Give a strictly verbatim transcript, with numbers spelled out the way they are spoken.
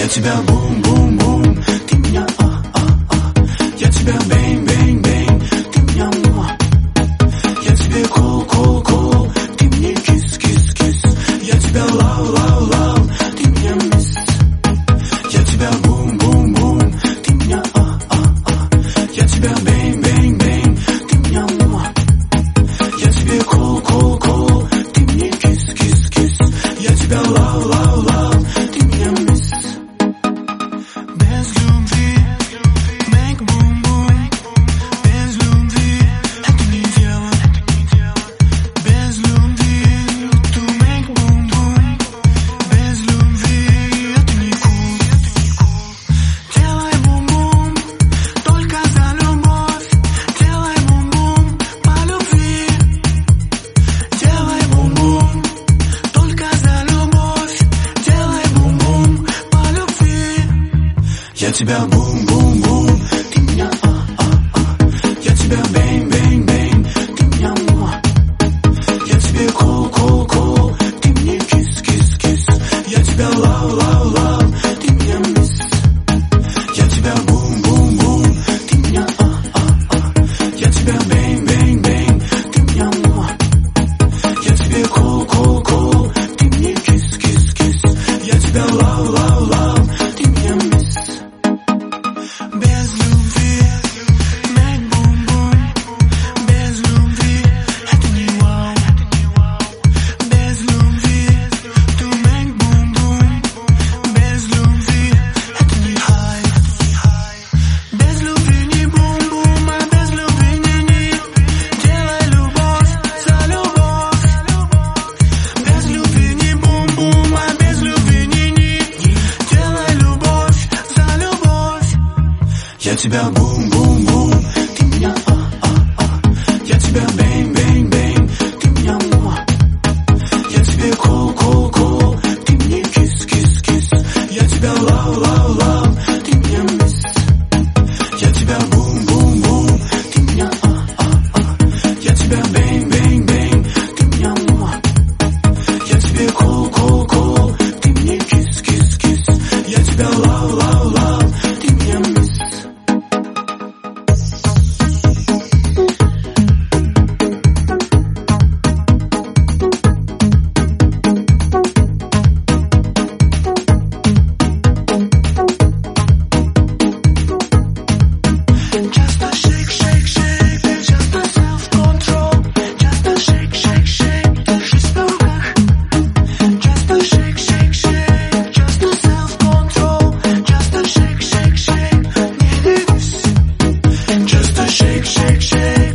Я тебя бум-бум-бум, ты меня а-а-а. Я тебя бэнг-бэнг-бэнг, ты меня муа. Я тебе кул-кул-кул, ты мне кис-кис-кис. Я тебя лав-лав-лав, ты меня мисс. Я тебя бум-бум-бум, ты меня а-а-а. Я тебя бэнг-бэнг-бэнг, ты меня муа. Я тебе кул-кул-кул, ты мне кис-кис-кис. Я тебя лав-лав-лав, ты меня мисс. Без любви, бэнг-бум-бум. Без любви это не дело. Без любви ту бэнг-бум-бум. Без любви это не кул. Делай бум-бум только за любовь. Делай бум-бум по любви. Делай бум-бум только за любовь. Делай бум-бум по любви. Я тебя бум-бум-бум, ты меня а-а-а. Я тебя бэнг-бэнг-бэнг, ты меня муа. Я тебе кул-кул-кул, ты мне кис-кис-кис. Я тебя лав-лав-лав, ты меня мисс. Я тебя бум-бум-бум, ты меня а-а-а. Я тебя бэнг-бэнг-бэнг, ты меня муа. Я тебе кул-кул-кул, ты мне кис-кис-кис. Я тебя лав-лав-лав, ты меня мисс. Без любви, бэнг-бум-бум. Без любви это не вау. Без любви ту бэнг-бум-бум. Без любви это не хай. Без любви не бум-бум, а без любви не-ни. Делай любовь за любовь. Без любви не бум-бум, а без любви не-ни. Делай любовь за любовь. Я тебя бум-бум-бум, ты меня а-а-а. Я тебя бэнг-бэнг-бэнг, ты меня муа. Я тебе кул-кул-кул, ты мне кис-кис-кис. Я тебя лав-лав-лав, ты меня мисс. Я тебя бум-бум-бум, ты меня а-а-а. Я тебя бэнг-бэнг-бэнг, ты меня муа. Я тебе кул-кул-кул, ты мне кис-кис-кис. Я тебя лав-лав-лав, ты меня мисс. Just a shake, shake, shake, just a self-control. Just a shake, shake, shake, держись в руках. Just a shake, shake, shake, just a self-control. Just a shake, shake, shake, не двигайся. Just a shake, shake, shake.